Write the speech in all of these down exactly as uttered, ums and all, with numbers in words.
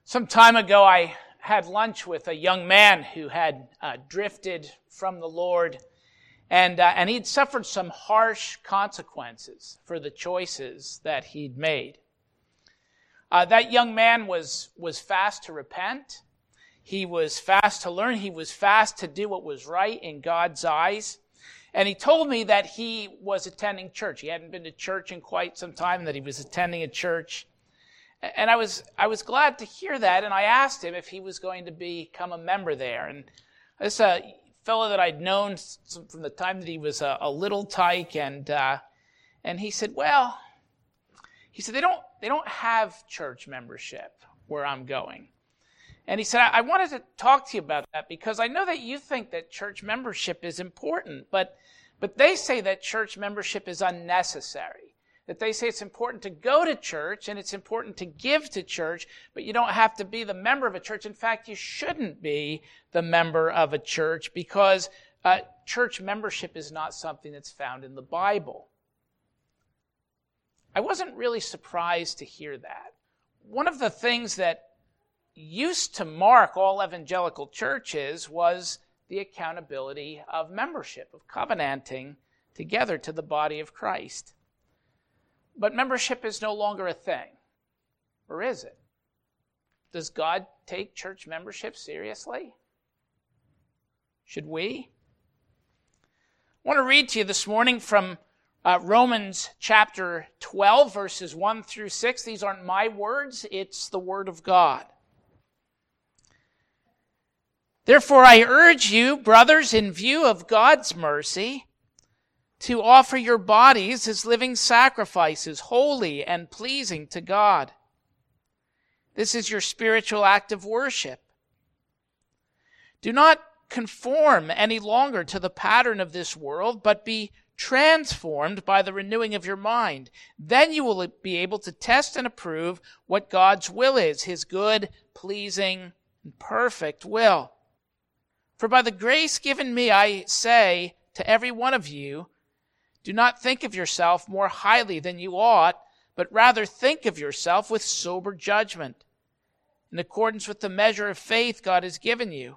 Some time ago, I had lunch with a young man who had uh, drifted from the Lord, and uh, and he'd suffered some harsh consequences for the choices that he'd made. Uh, that young man was was fast to repent. He was fast to learn. He was fast to do what was right in God's eyes. And he told me that he was attending church. He hadn't been to church in quite some time, and that he was attending a church. And I was I was glad to hear that, and I asked him if he was going to become a member there. And this uh, fellow that I'd known from the time that he was a, a little tyke, and uh, and he said, well, he said they don't they don't have church membership where I'm going. And he said, I, I wanted to talk to you about that because I know that you think that church membership is important, but but they say that church membership is unnecessary. That they say it's important to go to church and it's important to give to church, but you don't have to be the member of a church. In fact, you shouldn't be the member of a church because uh, church membership is not something that's found in the Bible. I wasn't really surprised to hear that. One of the things that used to mark all evangelical churches was the accountability of membership, of covenanting together to the body of Christ. But membership is no longer a thing. Or is it? Does God take church membership seriously? Should we? I want to read to you this morning from uh, Romans chapter twelve, verses one through six. These aren't my words, it's the word of God. Therefore I urge you, brothers, in view of God's mercy, to offer your bodies as living sacrifices, holy and pleasing to God. This is your spiritual act of worship. Do not conform any longer to the pattern of this world, but be transformed by the renewing of your mind. Then you will be able to test and approve what God's will is, his good, pleasing, and perfect will. For by the grace given me, I say to every one of you, do not think of yourself more highly than you ought, but rather think of yourself with sober judgment, in accordance with the measure of faith God has given you.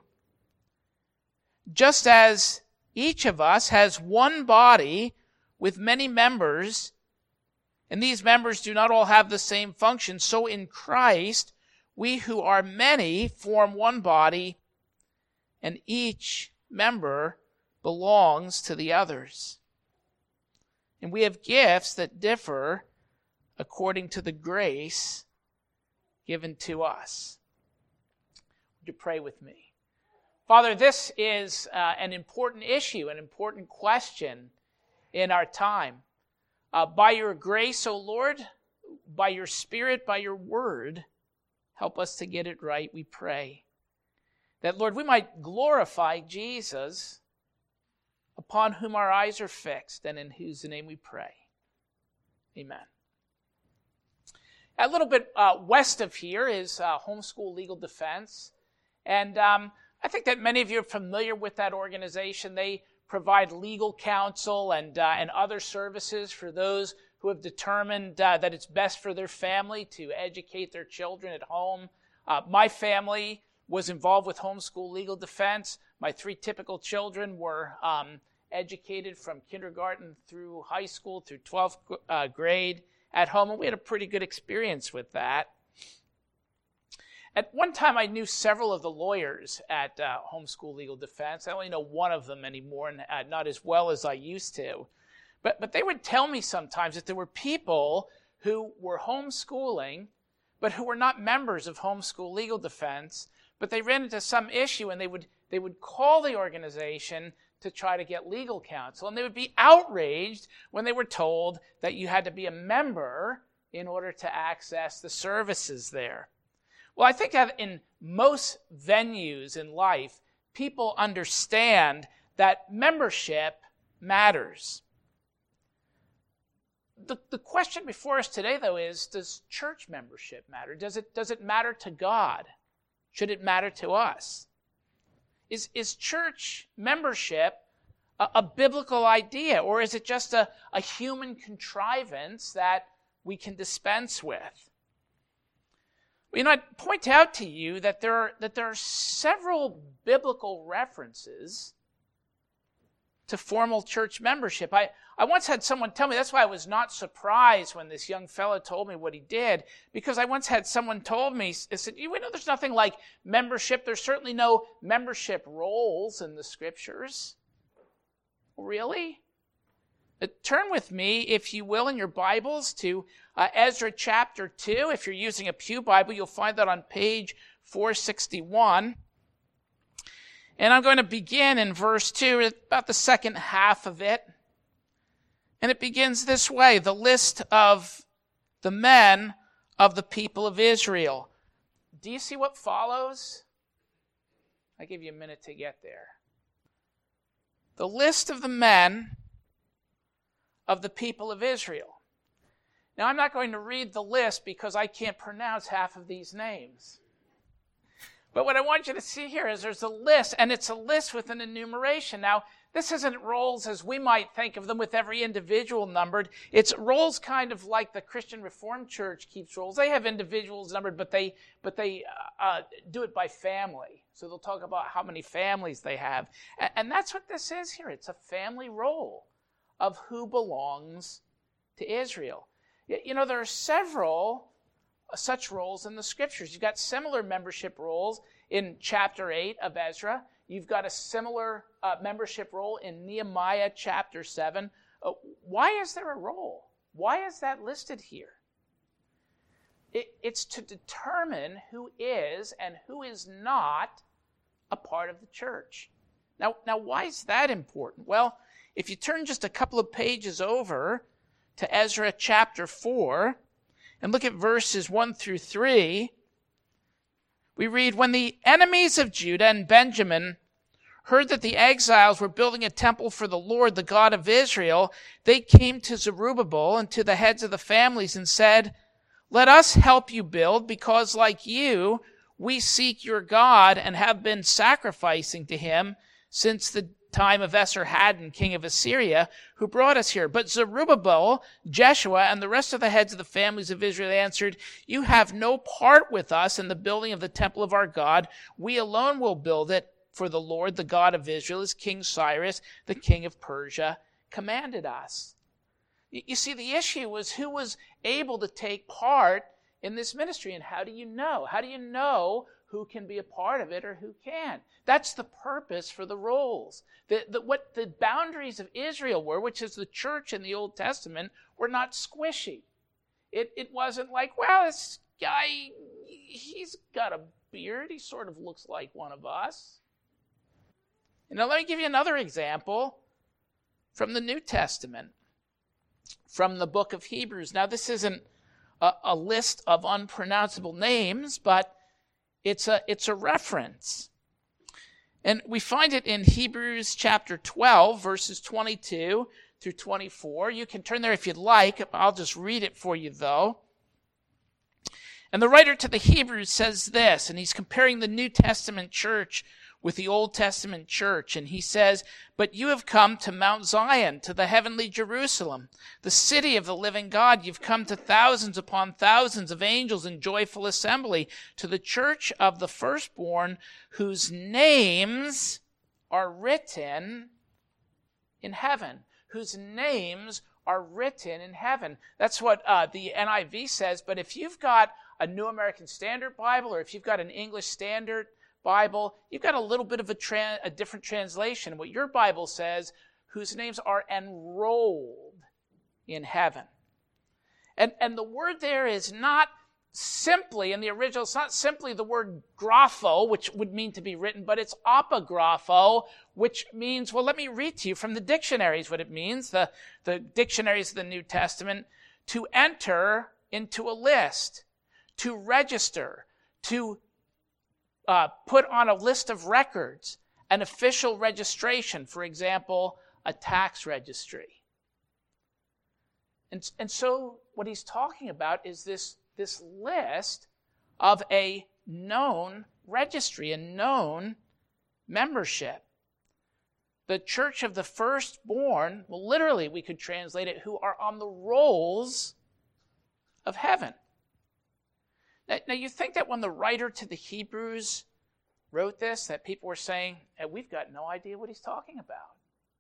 Just as each of us has one body with many members, and these members do not all have the same function, so in Christ we who are many form one body, and each member belongs to the others. And we have gifts that differ according to the grace given to us. Would you pray with me? Father, this is uh, an important issue, an important question in our time. Uh, by your grace, O Lord, by your Spirit, by your word, help us to get it right, we pray. That, Lord, we might glorify Jesus, upon whom our eyes are fixed, and in whose name we pray. Amen. A little bit uh, west of here is uh, Homeschool Legal Defense. And um, I think that many of you are familiar with that organization. They provide legal counsel and, uh, and other services for those who have determined uh, that it's best for their family to educate their children at home. Uh, my family was involved with Homeschool Legal Defense. My three typical children were um, educated from kindergarten through high school, through twelfth uh, grade at home, and we had a pretty good experience with that. At one time, I knew several of the lawyers at uh, Homeschool Legal Defense. I only know one of them anymore, and uh, not as well as I used to. But, but they would tell me sometimes that there were people who were homeschooling, but who were not members of Homeschool Legal Defense, but they ran into some issue, and they would They would call the organization to try to get legal counsel, and they would be outraged when they were told that you had to be a member in order to access the services there. Well, I think that in most venues in life, people understand that membership matters. The, the question before us today, though, is, does church membership matter? Does it, does it matter to God? Should it matter to us? Is, is church membership a, a biblical idea, or is it just a, a human contrivance that we can dispense with? You know, I'd point out to you that there are, that there are several biblical references to formal church membership. I, I once had someone tell me, that's why I was not surprised when this young fellow told me what he did, because I once had someone told me, I said, you know, there's nothing like membership. There's certainly no membership roles in the scriptures. Really? Uh, turn with me, if you will, in your Bibles to uh, Ezra chapter two. If you're using a Pew Bible, you'll find that on page four sixty-one. And I'm going to begin in verse two, about the second half of it. And it begins this way: the list of the men of the people of Israel. Do you see what follows? I give you a minute to get there. The list of the men of the people of Israel. Now, I'm not going to read the list because I can't pronounce half of these names. But what I want you to see here is there's a list, and it's a list with an enumeration. Now, this isn't rolls as we might think of them with every individual numbered. It's rolls kind of like the Christian Reformed Church keeps rolls. They have individuals numbered, but they but they uh, uh, do it by family. So they'll talk about how many families they have. And, and that's what this is here. It's a family roll of who belongs to Israel. You know, there are several such roles in the scriptures. You've got similar membership roles in chapter eight of Ezra. You've got a similar uh, membership role in Nehemiah chapter seven. Uh, why is there a role? Why is that listed here? It, it's to determine who is and who is not a part of the church. Now, now, why is that important? Well, if you turn just a couple of pages over to Ezra chapter four and look at verses one through three, we read, when the enemies of Judah and Benjamin heard that the exiles were building a temple for the Lord, the God of Israel, they came to Zerubbabel and to the heads of the families and said, let us help you build, because like you, we seek your God and have been sacrificing to him since the time of Esarhaddon, king of Assyria, who brought us here. But Zerubbabel, Jeshua, and the rest of the heads of the families of Israel answered, you have no part with us in the building of the temple of our God. We alone will build it, for the Lord, the God of Israel, as King Cyrus, the king of Persia, commanded us. You see, the issue was who was able to take part in this ministry, and how do you know? How do you know who can be a part of it or who can't? That's the purpose for the roles. The, the, what the boundaries of Israel were, which is the church in the Old Testament, were not squishy. It, it wasn't like, well, this guy, he's got a beard. He sort of looks like one of us. You know, let me give you another example from the New Testament, from the book of Hebrews. Now, this isn't a, a list of unpronounceable names, but it's a, it's a reference. And we find it in Hebrews chapter twelve, verses twenty-two through twenty-four. You can turn there if you'd like. I'll just read it for you, though. And the writer to the Hebrews says this, and he's comparing the New Testament church with the Old Testament church. And he says, but you have come to Mount Zion, to the heavenly Jerusalem, the city of the living God. You've come to thousands upon thousands of angels in joyful assembly, to the church of the firstborn, whose names are written in heaven. Whose names are written in heaven. That's what uh, the N I V says. But if you've got a New American Standard Bible, or if you've got an English Standard Bible, you've got a little bit of a, tra- a different translation. What your Bible says, whose names are enrolled in heaven. And, and the word there is not simply, in the original, it's not simply the word grapho, which would mean to be written, but it's apagrapho, which means, well, let me read to you from the dictionaries what it means, the, the dictionaries of the New Testament, to enter into a list, to register, to Uh, put on a list of records, an official registration, for example, a tax registry. And, and so what he's talking about is this, this list of a known registry, a known membership. The church of the firstborn, well, literally we could translate it, who are on the rolls of heaven. Now, now you think that when the writer to the Hebrews wrote this, that people were saying, hey, we've got no idea what he's talking about.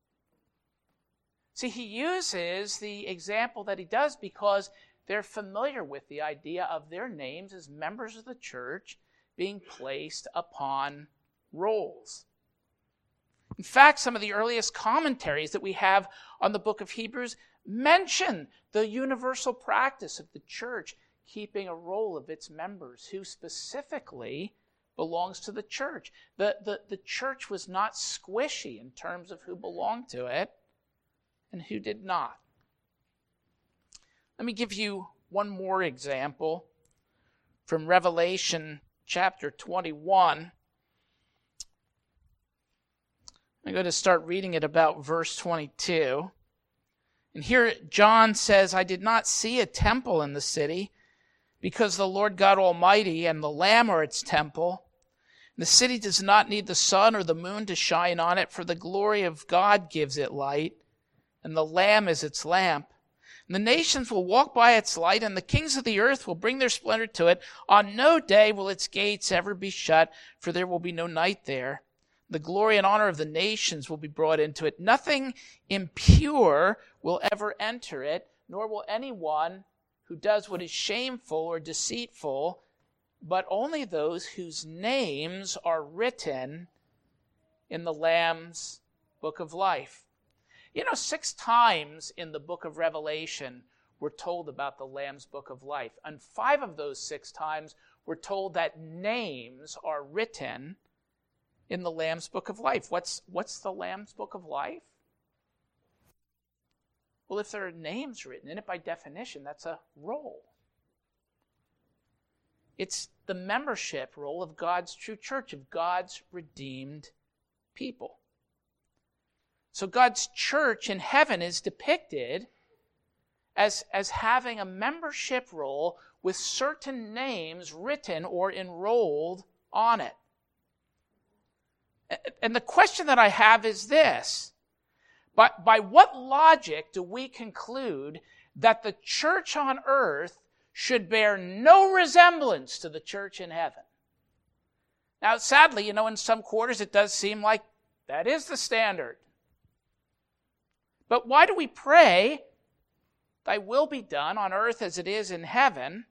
See, he uses the example that he does because they're familiar with the idea of their names as members of the church being placed upon rolls. In fact, some of the earliest commentaries that we have on the book of Hebrews mention the universal practice of the church keeping a roll of its members who specifically belongs to the church. The, the, the church was not squishy in terms of who belonged to it and who did not. Let me give you one more example from Revelation chapter twenty-one. I'm going to start reading it about verse twenty-two. And here John says, I did not see a temple in the city, because the Lord God Almighty and the Lamb are its temple. The city does not need the sun or the moon to shine on it, for the glory of God gives it light, and the Lamb is its lamp. And the nations will walk by its light, and the kings of the earth will bring their splendor to it. On no day will its gates ever be shut, for there will be no night there. The glory and honor of the nations will be brought into it. Nothing impure will ever enter it, nor will anyone who does what is shameful or deceitful, but only those whose names are written in the Lamb's book of life. You know, six times in the book of Revelation we're told about the Lamb's book of life. And five of those six times we're told that names are written in the Lamb's book of life. What's, what's the Lamb's book of life? Well, if there are names written in it, by definition, that's a roll. It's the membership roll of God's true church, of God's redeemed people. So God's church in heaven is depicted as, as having a membership roll with certain names written or enrolled on it. And the question that I have is this. By, by what logic do we conclude that the church on earth should bear no resemblance to the church in heaven? Now, sadly, you know, in some quarters it does seem like that is the standard. But why do we pray, thy will be done on earth as it is in heaven,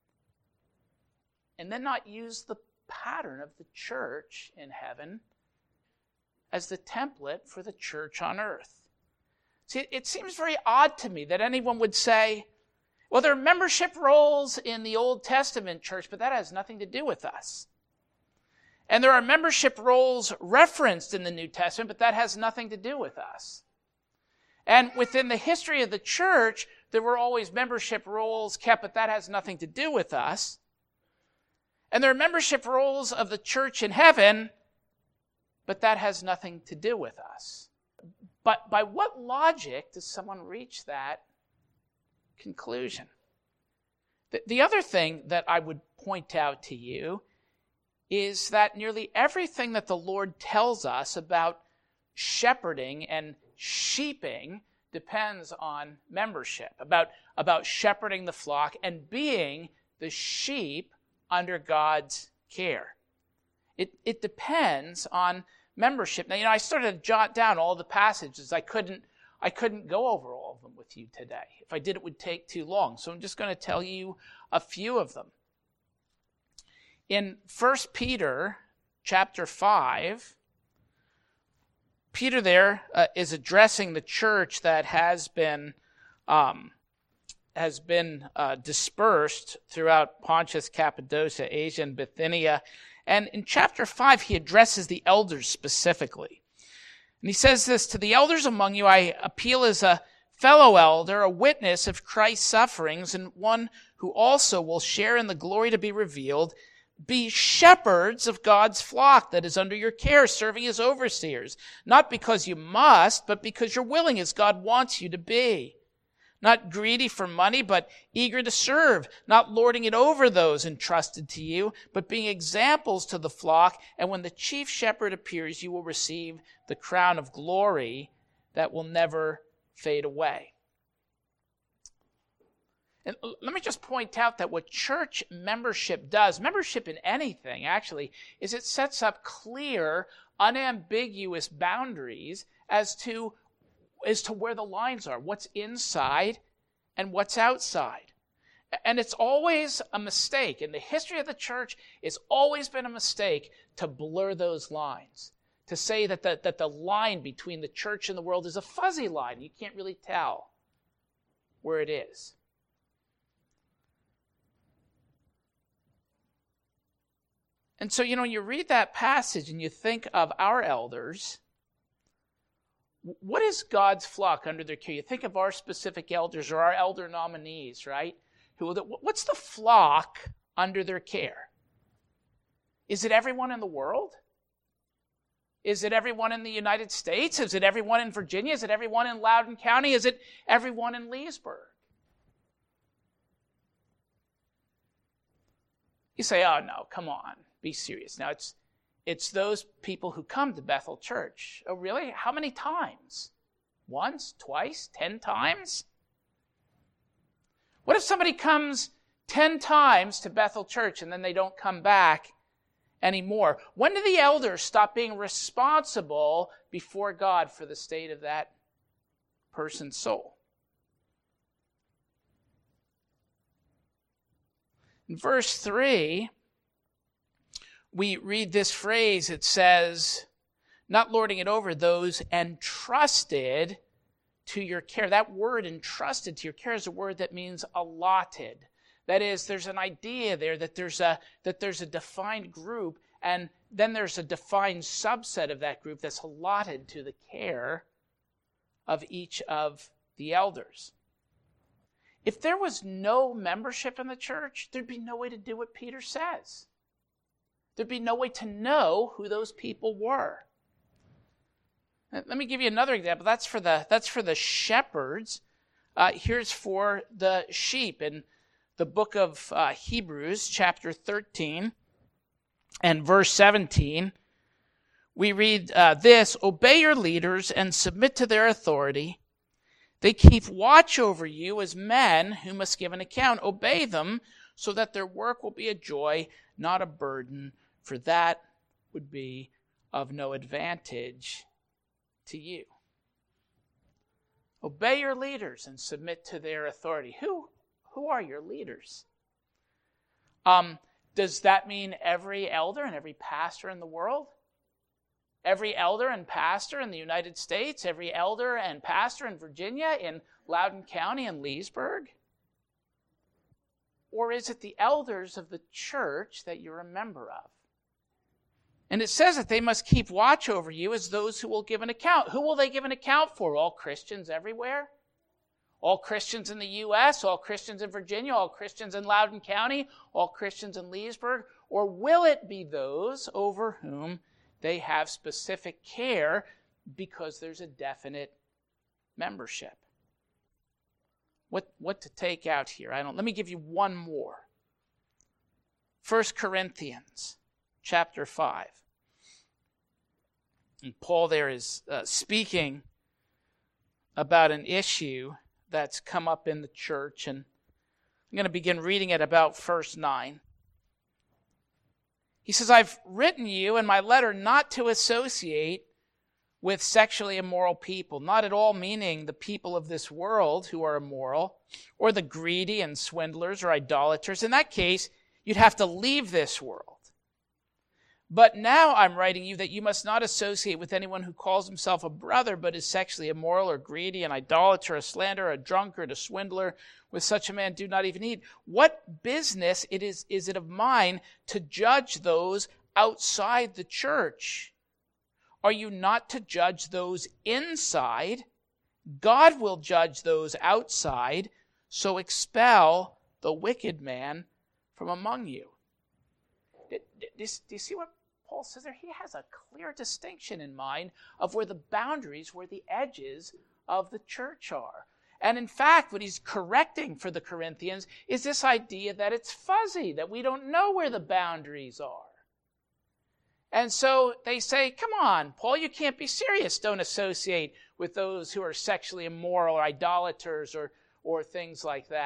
and then not use the pattern of the church in heaven as the template for the church on earth? See, it seems very odd to me that anyone would say, well, there are membership rolls in the Old Testament church, but that has nothing to do with us. And there are membership rolls referenced in the New Testament, but that has nothing to do with us. And within the history of the church, there were always membership rolls kept, but that has nothing to do with us. And there are membership rolls of the church in heaven, but that has nothing to do with us. But by what logic does someone reach that conclusion? The, the other thing that I would point out to you is that nearly everything that the Lord tells us about shepherding and sheeping depends on membership, about, about shepherding the flock and being the sheep under God's care. It, it depends on membership. Now, you know, I started to jot down all the passages. I couldn't, I couldn't go over all of them with you today. If I did, it would take too long. So I'm just going to tell you a few of them. In First Peter chapter five, Peter there uh, is addressing the church that has been um, has been uh, dispersed throughout Pontus, Cappadocia, Asia, and Bithynia. And in chapter five, he addresses the elders specifically. And he says this, to the elders among you, I appeal as a fellow elder, a witness of Christ's sufferings, and one who also will share in the glory to be revealed. Be shepherds of God's flock that is under your care, serving as overseers, not because you must, but because you're willing, as God wants you to be. Not greedy for money, but eager to serve, not lording it over those entrusted to you, but being examples to the flock. And when the chief shepherd appears, you will receive the crown of glory that will never fade away. And let me just point out that what church membership does, membership in anything actually, is it sets up clear, unambiguous boundaries as to, as to where the lines are, what's inside and what's outside. And it's always a mistake. In the history of the church, it's always been a mistake to blur those lines, to say that the, that the line between the church and the world is a fuzzy line. You can't really tell where it is. And so, you know, you read that passage and you think of our elders. What is God's flock under their care? You think of our specific elders or our elder nominees, right? Who? What's the flock under their care? Is it everyone in the world? Is it everyone in the United States? Is it everyone in Virginia? Is it everyone in Loudoun County? Is it everyone in Leesburg? You say, oh, no, come on. Be serious. Now, it's it's those people who come to Bethel Church. Oh, really? How many times? Once? Twice? Ten times? What if somebody comes ten times to Bethel Church and then they don't come back anymore? When do the elders stop being responsible before God for the state of that person's soul? In verse three, we read this phrase. It says, not lording it over those entrusted to your care. That word entrusted to your care is a word that means allotted. That is, there's an idea there that there's a that there's a defined group, and then there's a defined subset of that group that's allotted to the care of each of the elders. If there was no membership in the church, there'd be no way to do what Peter says. There'd be no way to know who those people were. Let me give you another example. That's for the that's for the shepherds. Uh, here's for the sheep. In the book of uh, Hebrews, chapter thirteen and verse seventeen, we read uh, this: obey your leaders and submit to their authority. They keep watch over you as men who must give an account. Obey them so that their work will be a joy, not a burden, for that would be of no advantage to you. Obey your leaders and submit to their authority. Who, who are your leaders? Um, does that mean every elder and every pastor in the world? Every elder and pastor in the United States? Every elder and pastor in Virginia, in Loudoun County, and Leesburg? Or is it the elders of the church that you're a member of? And it says that they must keep watch over you as those who will give an account. Who will they give an account for? All Christians everywhere? All Christians in the U S? All Christians in Virginia? All Christians in Loudoun County? All Christians in Leesburg? Or will it be those over whom they have specific care because there's a definite membership? What, what to take out here? I don't. Let me give you one more. First Corinthians chapter five. And Paul there is uh, speaking about an issue that's come up in the church, and I'm going to begin reading it about verse nine. He says, I've written you in my letter not to associate with sexually immoral people, not at all meaning the people of this world who are immoral, or the greedy and swindlers or idolaters. In that case, you'd have to leave this world. But now I'm writing you that you must not associate with anyone who calls himself a brother but is sexually immoral or greedy, an idolater, a slanderer, a drunkard, a swindler. With such a man do not even eat. What business it is, is it of mine to judge those outside the church? Are you not to judge those inside? God will judge those outside, so expel the wicked man from among you. Do, do, do you see what Paul says there? He has a clear distinction in mind of where the boundaries, where the edges of the church are. And in fact, what he's correcting for the Corinthians is this idea that it's fuzzy, that we don't know where the boundaries are. And so they say, come on, Paul, you can't be serious. Don't associate with those who are sexually immoral or idolaters or, or things like that.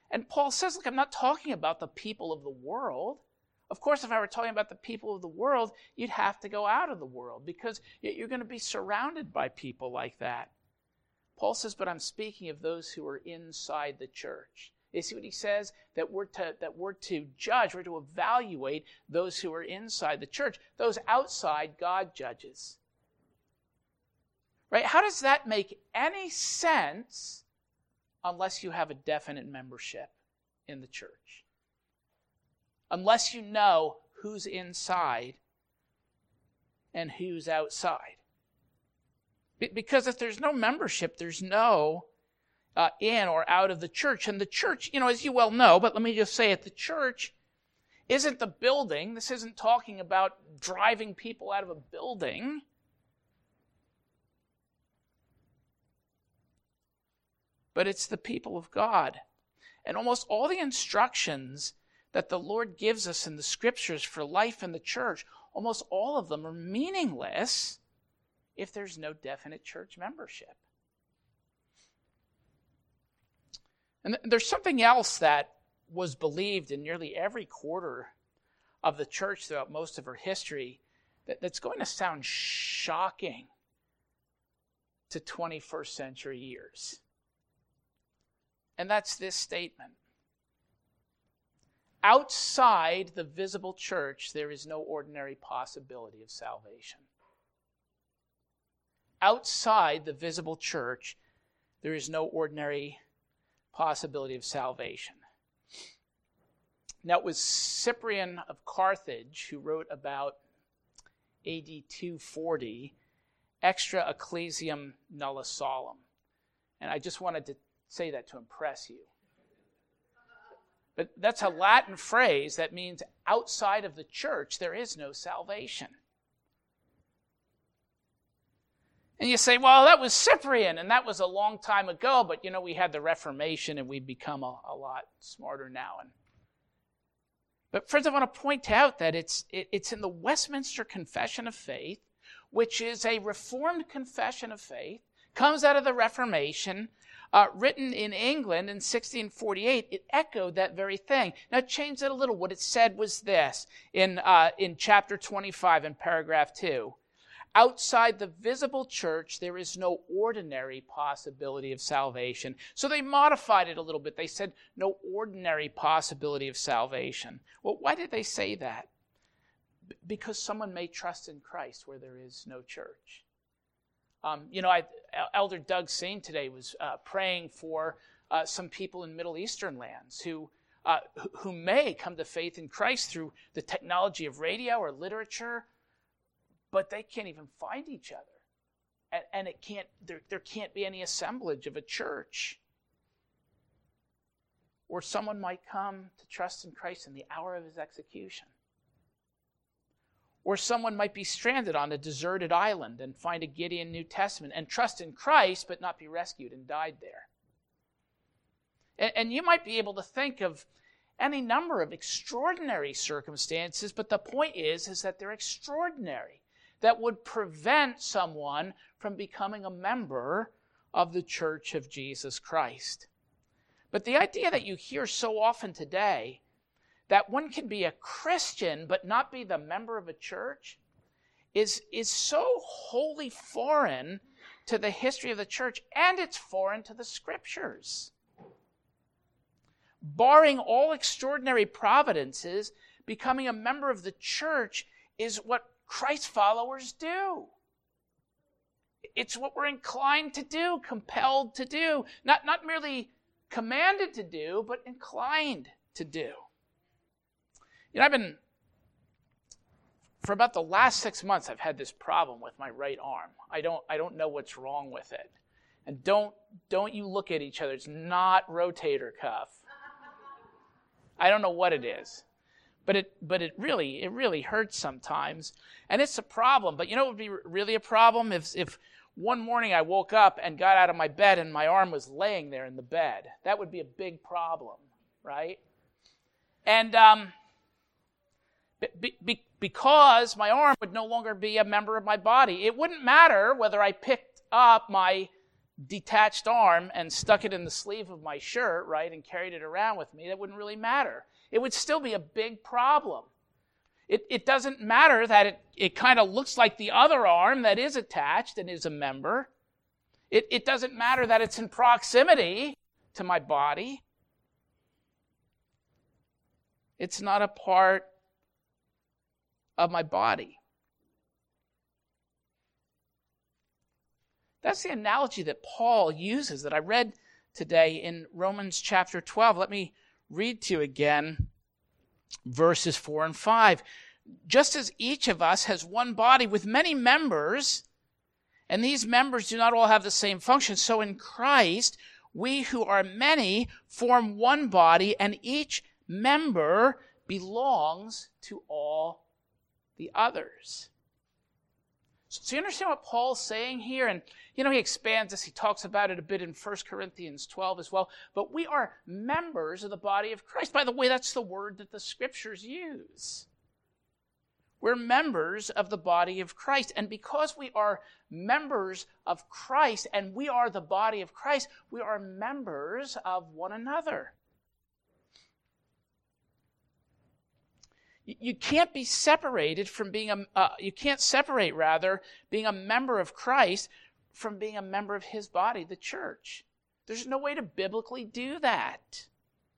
And Paul says, look, I'm not talking about the people of the world. Of course, if I were talking about the people of the world, you'd have to go out of the world because you're going to be surrounded by people like that. Paul says, but I'm speaking of those who are inside the church. You see what he says? That we're to, that we're to judge, we're to evaluate those who are inside the church. Those outside, God judges. Right? How does that make any sense unless you have a definite membership in the church? Unless you know who's inside and who's outside. Because if there's no membership, there's no uh, in or out of the church. And the church, you know, as you well know, but let me just say it, the church isn't the building. This isn't talking about driving people out of a building. But it's the people of God. And almost all the instructions that the Lord gives us in the scriptures for life in the church, almost all of them are meaningless if there's no definite church membership. And there's something else that was believed in nearly every quarter of the church throughout most of her history that, that's going to sound shocking to twenty-first century ears. And that's this statement. Outside the visible church, there is no ordinary possibility of salvation. Outside the visible church, there is no ordinary possibility of salvation. Now, it was Cyprian of Carthage who wrote about A D two forty, Extra Ecclesiam Nulla Solum. And I just wanted to say that to impress you. But that's a Latin phrase that means outside of the church, there is no salvation. And you say, well, that was Cyprian, and that was a long time ago, but, you know, we had the Reformation, and we've become a, a lot smarter now. And, but, friends, I want to point out that it's, it, it's in the Westminster Confession of Faith, which is a Reformed confession of faith, comes out of the Reformation, uh, written in England in sixteen forty-eight. It echoed that very thing. Now, it changed it a little. What it said was this in, uh, in chapter twenty-five in paragraph two. Outside the visible church, there is no ordinary possibility of salvation. So they modified it a little bit. They said no ordinary possibility of salvation. Well, why did they say that? B- because someone may trust in Christ where there is no church. Um, you know, I, Elder Doug Sain today was uh, praying for uh, some people in Middle Eastern lands who, uh, who may come to faith in Christ through the technology of radio or literature, but they can't even find each other. And, and it can't, there, there can't be any assemblage of a church. Or someone might come to trust in Christ in the hour of his execution. Or someone might be stranded on a deserted island and find a Gideon New Testament and trust in Christ but not be rescued and died there. And, and you might be able to think of any number of extraordinary circumstances, but the point is, is that they're extraordinary, that would prevent someone from becoming a member of the Church of Jesus Christ. But the idea that you hear so often today, that one can be a Christian but not be the member of a church, is, is so wholly foreign to the history of the church, and it's foreign to the scriptures. Barring all extraordinary providences, becoming a member of the church is what Christ followers do. It's what we're inclined to do, compelled to do, not, not merely commanded to do, but inclined to do. You know, I've been, for about the last six months, I've had this problem with my right arm. I don't, I don't know what's wrong with it. And don't, don't you look at each other. It's not rotator cuff. I don't know what it is. But it, but it really, it really hurts sometimes. And it's a problem. But you know what would be really a problem? If, if one morning I woke up and got out of my bed and my arm was laying there in the bed. That would be a big problem, right? And, um... Be, be, because my arm would no longer be a member of my body. It wouldn't matter whether I picked up my detached arm and stuck it in the sleeve of my shirt, right, and carried it around with me, that wouldn't really matter. It would still be a big problem. It, it doesn't matter that it, it kind of looks like the other arm that is attached and is a member. It, it doesn't matter that it's in proximity to my body. It's not a part of my body. That's the analogy that Paul uses that I read today in Romans chapter twelve. Let me read to you again verses four and five. Just as each of us has one body with many members, and these members do not all have the same function, so in Christ, we who are many form one body, and each member belongs to all the others. So you understand what Paul's saying here? And, you know, he expands this. He talks about it a bit in First Corinthians twelve as well. But we are members of the body of Christ. By the way, that's the word that the Scriptures use. We're members of the body of Christ. And because we are members of Christ and we are the body of Christ, we are members of one another. You can't be separated from being a, uh, you can't separate, rather, being a member of Christ from being a member of his body, the church. There's no way to biblically do that.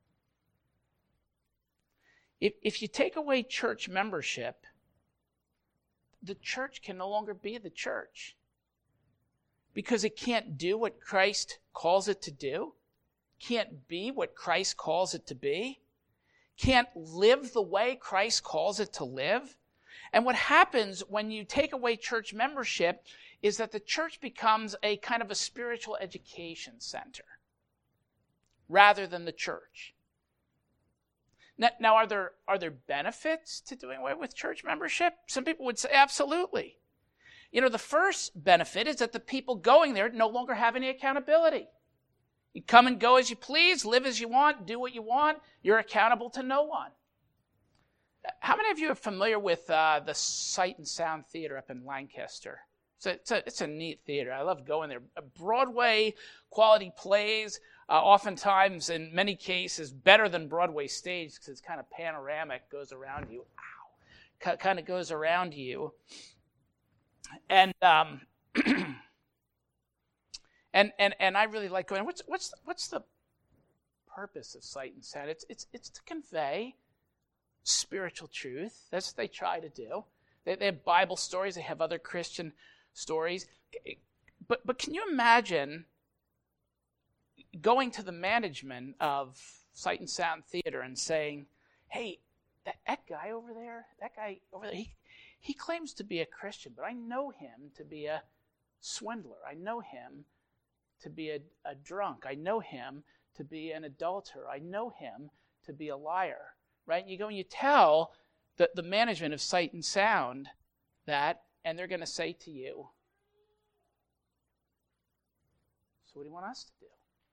If, if you take away church membership, the church can no longer be the church because it can't do what Christ calls it to do, can't be what Christ calls it to be, can't live the way Christ calls it to live. And what happens when you take away church membership is that the church becomes a kind of a spiritual education center rather than the church. Now, now are there, are there benefits to doing away with church membership? Some people would say absolutely. You know, the first benefit is that the people going there no longer have any accountability. You come and go as you please, live as you want, do what you want. You're accountable to no one. How many of you are familiar with uh, the Sight and Sound Theater up in Lancaster? It's a, it's a, it's a neat theater. I love going there. Broadway quality plays, uh, oftentimes in many cases better than Broadway stage because it's kind of panoramic, goes around you. Ow. Kind of goes around you. And... Um, And and and I really like going, what's what's what's the purpose of Sight and Sound? It's it's it's to convey spiritual truth. That's what they try to do. They, they have Bible stories, they have other Christian stories. But but can you imagine going to the management of Sight and Sound Theater and saying, hey, that, that guy over there, that guy over there, he he claims to be a Christian, but I know him to be a swindler. I know him to be a, a drunk. I know him to be an adulterer. I know him to be a liar, right? You go and you tell the, the management of Sight and Sound that, and they're going to say to you, so what do you want us to do?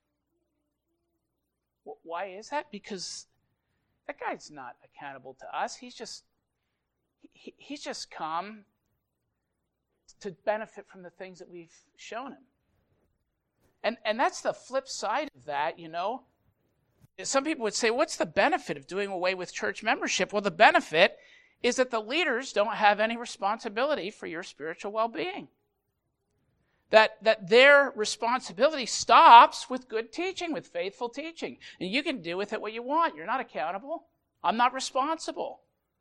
Well, why is that? Because that guy's not accountable to us. He's just, he, he's just come to benefit from the things that we've shown him. And and that's the flip side of that, you know. Some people would say, what's the benefit of doing away with church membership? Well, the benefit is that the leaders don't have any responsibility for your spiritual well-being. That, that their responsibility stops with good teaching, with faithful teaching. And you can do with it what you want. You're not accountable. I'm not responsible.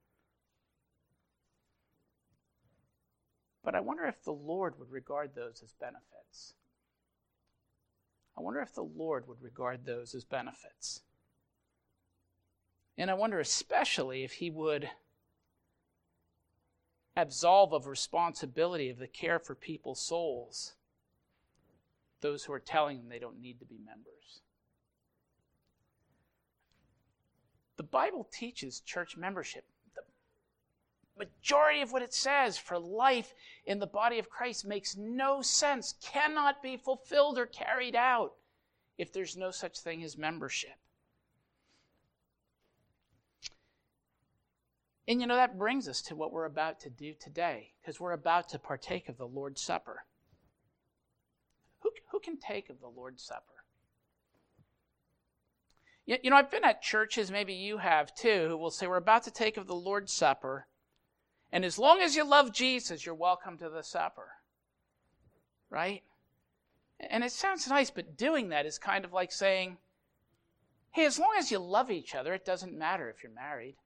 But I wonder if the Lord would regard those as benefits. I wonder if the Lord would regard those as benefits. And I wonder especially if he would absolve of responsibility of the care for people's souls, those who are telling them they don't need to be members. The Bible teaches church membership. Majority of what it says for life in the body of Christ makes no sense, cannot be fulfilled or carried out if there's no such thing as membership. And you know, that brings us to what we're about to do today, because we're about to partake of the Lord's Supper. Who, who can take of the Lord's Supper? You, you know, I've been at churches, maybe you have too, who will say, we're about to take of the Lord's Supper, and as long as you love Jesus, you're welcome to the supper. Right? And it sounds nice, but doing that is kind of like saying, hey, as long as you love each other, it doesn't matter if you're married.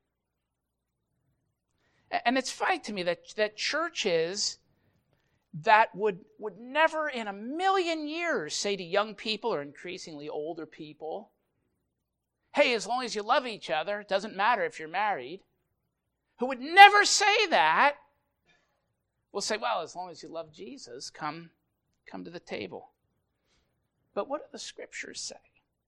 And it's funny to me that, that churches that would, would never in a million years say to young people or increasingly older people, hey, as long as you love each other, it doesn't matter if you're married, who would never say that, will say, well, as long as you love Jesus, come, come to the table. But what do the scriptures say?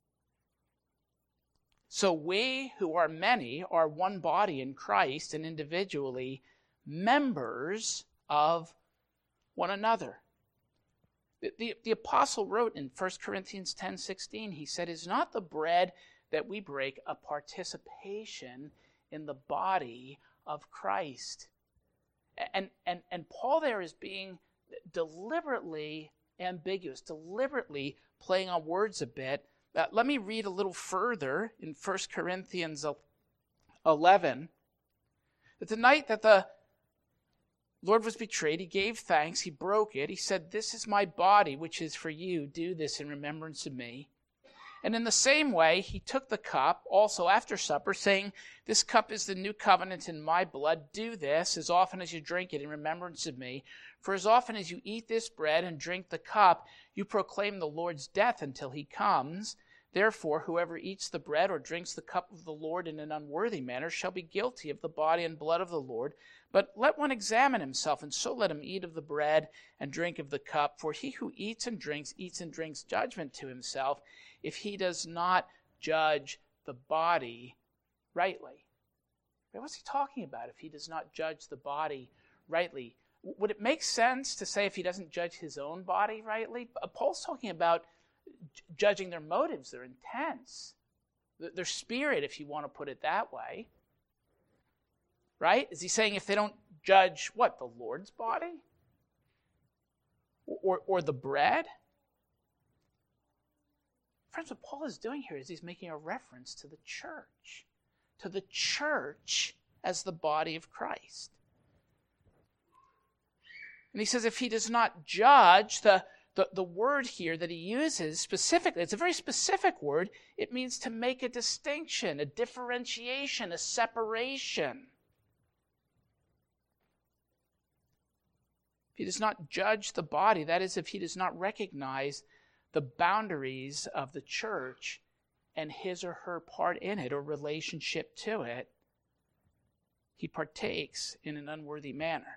So we who are many are one body in Christ and individually members of one another. The, the, the apostle wrote in First Corinthians ten sixteen, he said, is not the bread that we break a participation in the body of Christ? And, and, and Paul there is being deliberately ambiguous, deliberately playing on words a bit. Uh, let me read a little further in First Corinthians eleven. That the night that the Lord was betrayed, he gave thanks, he broke it. He said, this is my body, which is for you. Do this in remembrance of me. And in the same way, he took the cup also after supper, saying, this cup is the new covenant in my blood. Do this as often as you drink it in remembrance of me. For as often as you eat this bread and drink the cup, you proclaim the Lord's death until he comes. Therefore, whoever eats the bread or drinks the cup of the Lord in an unworthy manner shall be guilty of the body and blood of the Lord. But let one examine himself, and so let him eat of the bread and drink of the cup. For he who eats and drinks, eats and drinks judgment to himself, if he does not judge the body rightly. What's he talking about if he does not judge the body rightly? Would it make sense to say if he doesn't judge his own body rightly? Paul's talking about j- judging their motives, their intents, their spirit, if you want to put it that way. Right? Is he saying if they don't judge, what, the Lord's body? Or, or the bread? Friends, what Paul is doing here is he's making a reference to the church. To the church as the body of Christ. And he says if he does not judge, the, the, the word here that he uses specifically, it's a very specific word. It means to make a distinction, a differentiation, a separation. If he does not judge the body, that is, if he does not recognize the boundaries of the church and his or her part in it or relationship to it, he partakes in an unworthy manner.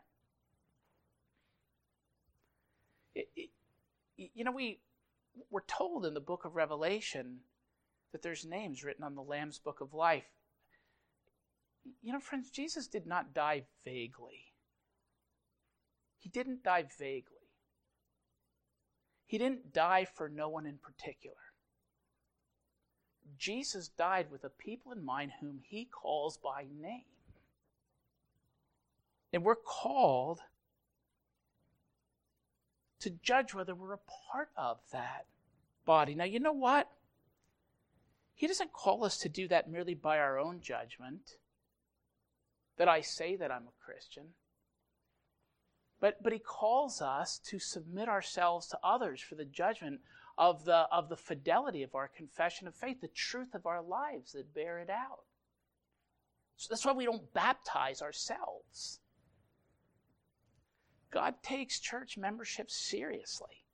It, it, you know, we, we're told in the book of Revelation that there's names written on the Lamb's book of life. You know, friends, Jesus did not die vaguely. He didn't die vaguely. He didn't die for no one in particular. Jesus died with a people in mind whom he calls by name. And we're called to judge whether we're a part of that body. Now, you know what? He doesn't call us to do that merely by our own judgment, that I say that I'm a Christian. But, but he calls us to submit ourselves to others for the judgment of the, of the fidelity of our confession of faith, the truth of our lives that bear it out. So that's why we don't baptize ourselves. God takes church membership seriously.